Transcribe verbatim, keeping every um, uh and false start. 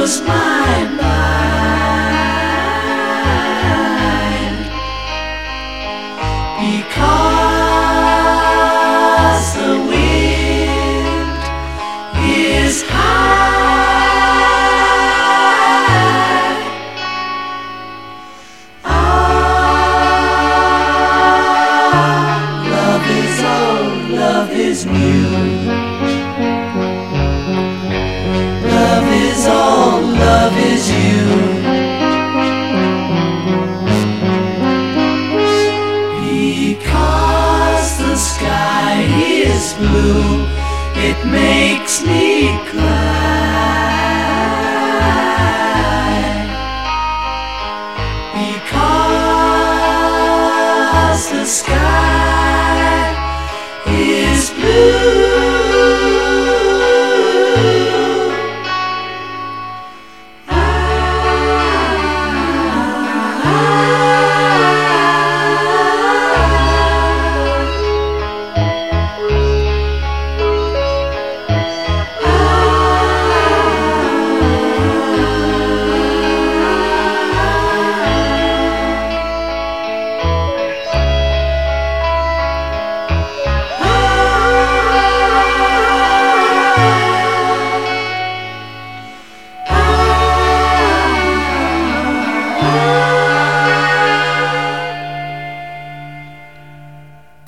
blows my mind, because the wind is high. Ah, love is old, love is new. Love is all, love is you. Because the sky is blue, it makes me cry.